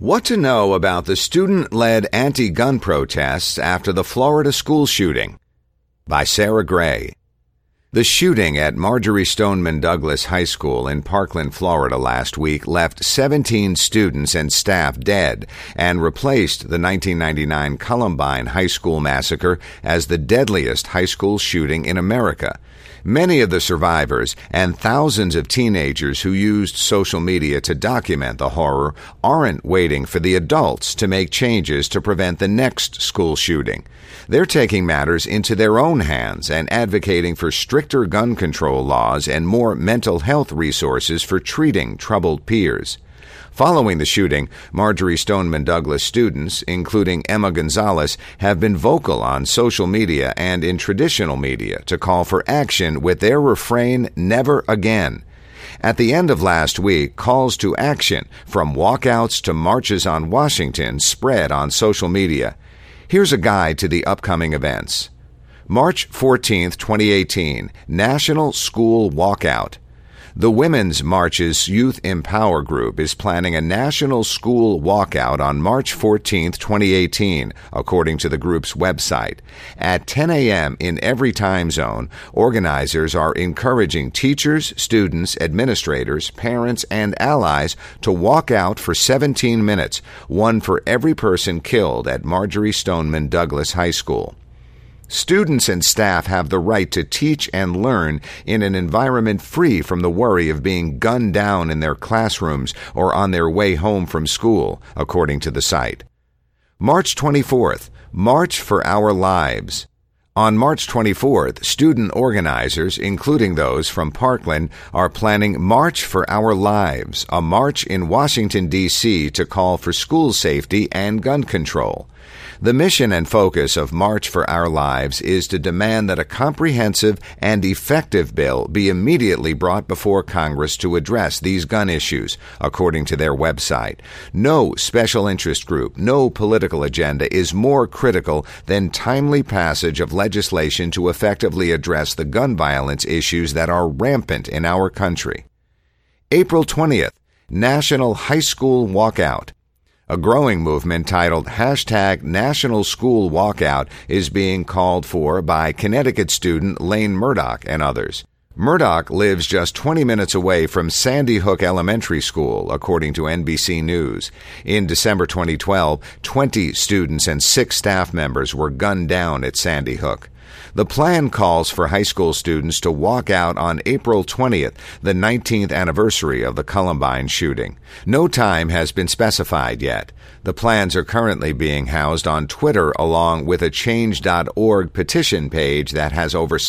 What to know about the student-led anti-gun protests after the Florida school shooting by Sarah Gray. The shooting at Marjory Stoneman Douglas High School in Parkland, Florida last week left 17 students and staff dead and replaced the 1999 Columbine High School massacre as the deadliest high school shooting in America. Many of the survivors and thousands of teenagers who used social media to document the horror aren't waiting for the adults to make changes to prevent the next school shooting. They're taking matters into their own hands and advocating for stricter gun control laws and more mental health resources for treating troubled peers. Following the shooting, Marjory Stoneman Douglas students, including Emma Gonzalez, have been vocal on social media and in traditional media to call for action with their refrain, "Never again." At the end of last week, calls to action, from walkouts to marches on Washington, spread on social media. Here's a guide to the upcoming events. March 14th, 2018, National School Walkout. The Women's March's Youth Empower Group is planning a national school walkout on March 14th, 2018, according to the group's website. At 10 a.m. in every time zone, organizers are encouraging teachers, students, administrators, parents, and allies to walk out for 17 minutes, one for every person killed at Marjory Stoneman Douglas High School. Students and staff have the right to teach and learn in an environment free from the worry of being gunned down in their classrooms or on their way home from school, according to the site. March 24th, March for Our Lives. On March 24th, student organizers, including those from Parkland, are planning March for Our Lives, a march in Washington, D.C. to call for school safety and gun control. The mission and focus of March for Our Lives is to demand that a comprehensive and effective bill be immediately brought before Congress to address these gun issues, according to their website. No special interest group, no political agenda is more critical than timely passage of legislation to effectively address the gun violence issues that are rampant in our country. April 20th, National High School Walkout. A growing movement titled #National School Walkout is being called for by Connecticut student Lane Murdoch and others. Murdoch lives just 20 minutes away from Sandy Hook Elementary School, according to NBC News. In December 2012, 20 students and 6 staff members were gunned down at Sandy Hook. The plan calls for high school students to walk out on April 20th, the 19th anniversary of the Columbine shooting. No time has been specified yet. The plans are currently being housed on Twitter along with a Change.org petition page that has over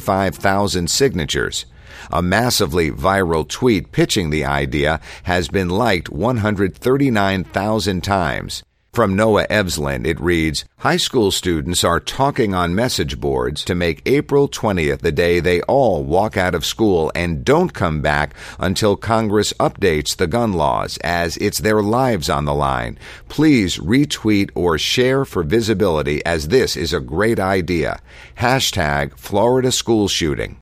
65,000 signatures. A massively viral tweet pitching the idea has been liked 139,000 times. From Noah Evslin, it reads, "High school students are talking on message boards to make April 20th the day they all walk out of school and don't come back until Congress updates the gun laws, as it's their lives on the line. Please retweet or share for visibility, as this is a great idea. #Florida School Shooting."